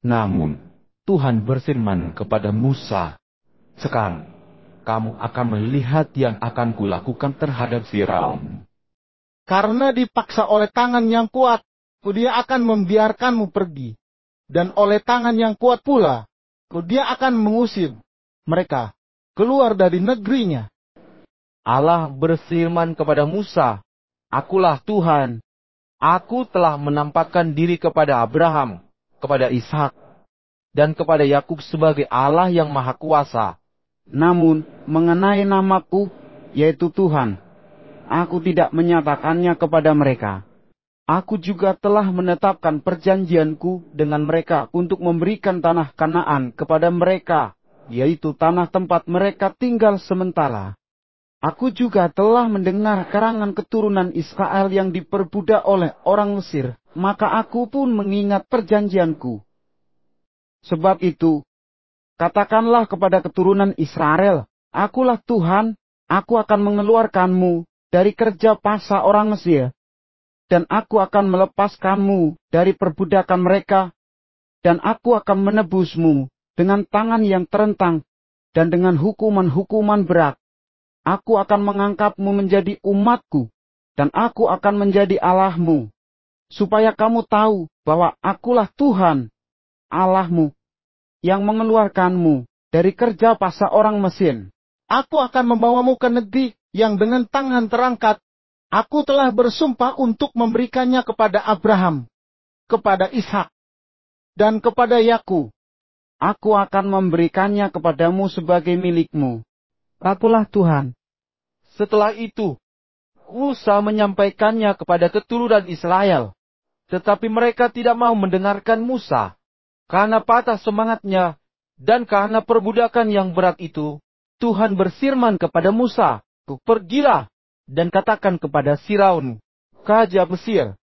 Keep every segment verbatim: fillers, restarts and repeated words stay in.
Namun, Tuhan berfirman kepada Musa, "Sekarang, kamu akan melihat yang akan kulakukan terhadap Firaun. Karena dipaksa oleh tangan yang kuat, dia akan membiarkanmu pergi. Dan oleh tangan yang kuat pula, dia akan mengusir mereka keluar dari negerinya." Allah berfirman kepada Musa, "Akulah Tuhan. Aku telah menampakkan diri kepada Abraham, kepada Ishak, dan kepada Yakub sebagai Allah yang Maha Kuasa. Namun, mengenai namaku, yaitu Tuhan, aku tidak menyatakannya kepada mereka. Aku juga telah menetapkan perjanjianku dengan mereka untuk memberikan tanah Kanaan kepada mereka, yaitu tanah tempat mereka tinggal sementara. Aku juga telah mendengar karangan keturunan Israel yang diperbudak oleh orang Mesir, maka aku pun mengingat perjanjianku. Sebab itu, katakanlah kepada keturunan Israel, akulah Tuhan, aku akan mengeluarkanmu dari kerja paksa orang Mesir, dan aku akan melepaskanmu dari perbudakan mereka, dan aku akan menebusmu dengan tangan yang terentang, dan dengan hukuman-hukuman berat. Aku akan mengangkatmu menjadi umatku, dan aku akan menjadi Allahmu, supaya kamu tahu bahwa akulah Tuhan, Allahmu, yang mengeluarkanmu dari kerja paksa orang Mesir. Aku akan membawamu ke negeri yang dengan tangan terangkat, aku telah bersumpah untuk memberikannya kepada Abraham, kepada Ishak, dan kepada Yakub. Aku akan memberikannya kepadamu sebagai milikmu. Akulah Tuhan." Setelah itu, Musa menyampaikannya kepada keturunan Israel. Tetapi mereka tidak mau mendengarkan Musa. Karena patah semangatnya, dan karena perbudakan yang berat itu, Tuhan berfirman kepada Musa, "Pergilah, dan katakan kepada Firaun, raja Mesir,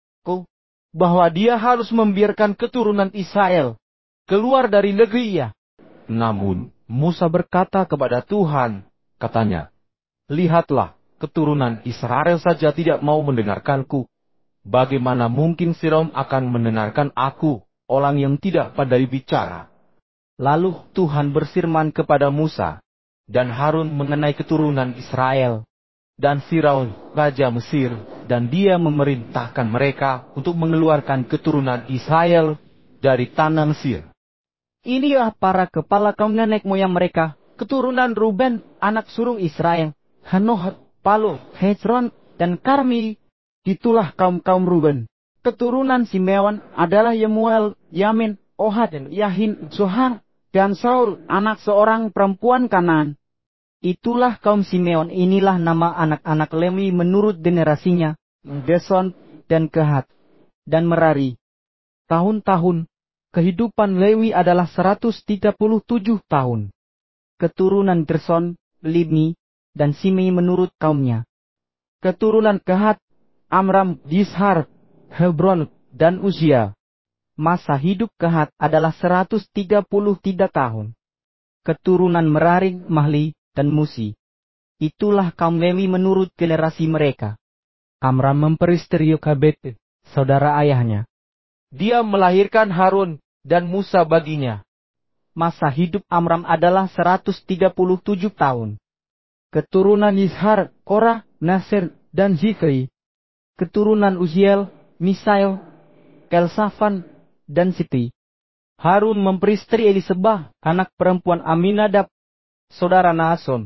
bahwa dia harus membiarkan keturunan Israel keluar dari negerinya." Namun, Musa berkata kepada Tuhan, katanya, "Lihatlah, keturunan Israel saja tidak mau mendengarkanku. Bagaimana mungkin Firaun akan mendengarkan aku, orang yang tidak pandai bicara?" Lalu Tuhan berfirman kepada Musa dan Harun mengenai keturunan Israel dan Firaun, raja Mesir, dan dia memerintahkan mereka untuk mengeluarkan keturunan Israel dari tanah Mesir. "Inilah para kepala kaum nenek moyang mereka, keturunan Ruben, anak sulung Israel, Hanoh, Palu, Hezron, dan Karmi. Itulah kaum-kaum Ruben. Keturunan Simeon adalah Yemuel, Yamin, Ohad, Yahin, Zohar, dan Saul, anak seorang perempuan Kanaan. Itulah kaum Simeon, inilah nama anak-anak Lewi menurut generasinya, Gerson dan Kehat dan Merari. Tahun-tahun kehidupan Lewi adalah seratus tiga puluh tujuh tahun. Keturunan Gerson, Libni, dan Simei menurut kaumnya. Keturunan Kehat, Amram, Yishar, Hebron, dan Uzia. Masa hidup Kehat adalah seratus tiga puluh tiga tahun. Keturunan Merari, Mahli, dan Musi. Itulah kaum Lewi menurut generasi mereka. Amram memperistri Yokabed, saudara ayahnya. Dia melahirkan Harun dan Musa baginya. Masa hidup Amram adalah seratus tiga puluh tujuh tahun. Keturunan Yishar, Korah, Nasir, dan Zikri. Keturunan Uziel, Misael, Kelsafan, dan Siti. Harun memperistri Elisabah, anak perempuan Aminadab, saudara Nahson.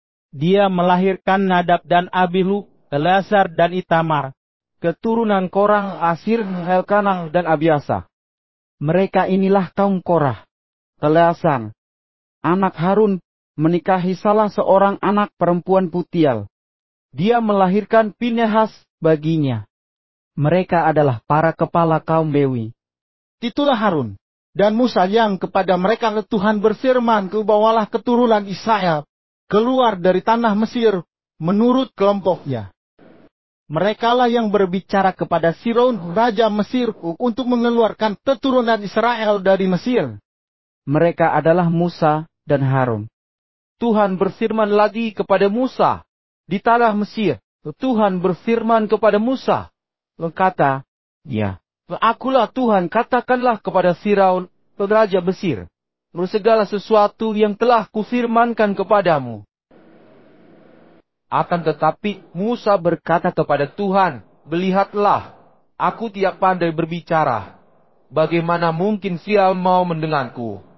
Dia melahirkan Nadab dan Abihu, Eleazar dan Itamar. Keturunan Korah, Asir, Elkanah, dan Abiasa. Mereka inilah kaum Korah. Eleazar, anak Harun, menikahi salah seorang anak perempuan Putial. Dia melahirkan Pinehas baginya. Mereka adalah para kepala kaum Lewi. Itulah Harun dan Musa yang kepada mereka Tuhan berfirman, "Bawalah keturunan Israel keluar dari tanah Mesir menurut kelompoknya." Merekalah yang berbicara kepada Firaun, raja Mesir, untuk mengeluarkan keturunan Israel dari Mesir. Mereka adalah Musa dan Harun. Tuhan berfirman lagi kepada Musa di tanah Mesir. Tuhan berfirman kepada Musa, berkata, "Ya, Akulah Tuhan, katakanlah kepada Firaun, Raja Mesir, menurut segala sesuatu yang telah kufirmankan kepadamu. Akan tetapi Musa berkata kepada Tuhan, "Lihatlah, aku tidak pandai berbicara. Bagaimana mungkin Sial mau mendengarku?"